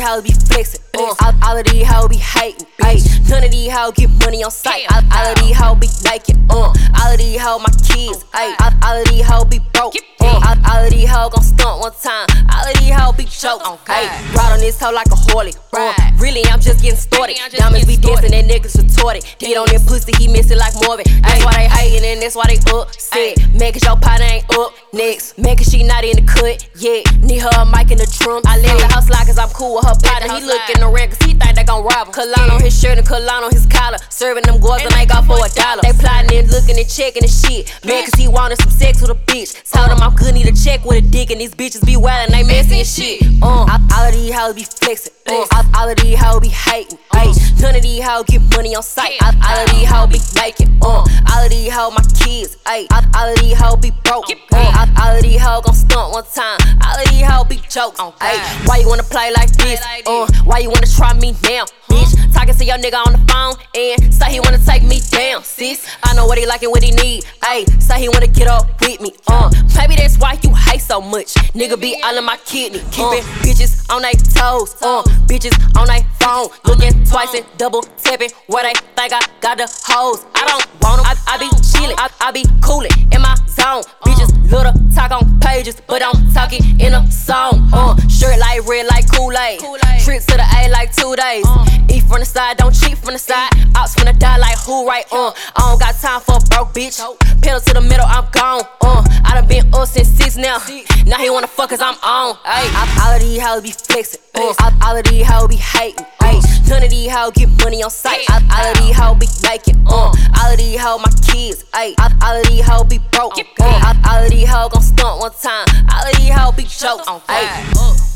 hoes be flexing. All of these hoes be hating. None of these hoes get money on sight. All of these hoes be naked. All of these hoes my kids. All of these hoes be broke. All of these hoes gon' stunt one time. All of these hoes be jokes. Ride on this hoe like a Harley. Really, I'm just getting started. Diamonds be dancing and niggas retorted. Get on that pussy, he missing like Marvin. That's why they hating and that's why they upset. Man, cause your partner ain't up next. Man, cause she not in the cut yet. Need her a mic in the trunk. I let the house slide cause I'm cool with her partner. He looking around cause he think they gon' rob him. Cologne on his shirt and cologne on his collar. Serving them girls and they got for $1. They plotting and looking and checking the shit. Man, cause he wanted some sex with a bitch. Told him I'm good, need a check with a dick. And these bitches be wild and they messy and shit. All of these hoes be flexing. All of these hoes be hating. None of these hoes get money on sight. All of these hoes be making. All of these hoes my kids. All of these hoes be broke. All of these hoes gon' stunt one time. All of these hoes be jokes. Why you wanna play like this? Why you wanna try me now, bitch? Talking to your nigga on the phone and say he wanna take me down, sis. I know what he like and what he need. Say he wanna get up with me. Maybe that's why you hate so much. Nigga be all in my kidney. Keeping bitches on they toes. Bitches on they phone. Looking twice and double tapping where they think I got the hoes. I don't want them. I be chillin'. I be coolin' in my zone. Bitches little talk on pages, but I'm talking in a song. Shirt like red like Kool-Aid. Trip to the A like 2 days. Eat from the side, don't cheat from the side. Ops finna die like who right? I don't got time for a broke bitch. Pedal to the middle, I'm gone. I done been up since 6 now. Now he wanna fuck cause I'm on. All of these hoes be flexing. All of these hoes be hating. None of these hoes get money on sight. All of these hoes be making. All of these hoes my kids. All of these hoes be broke. All of these hoes gon' stunt one time. All of these hoes be jokes.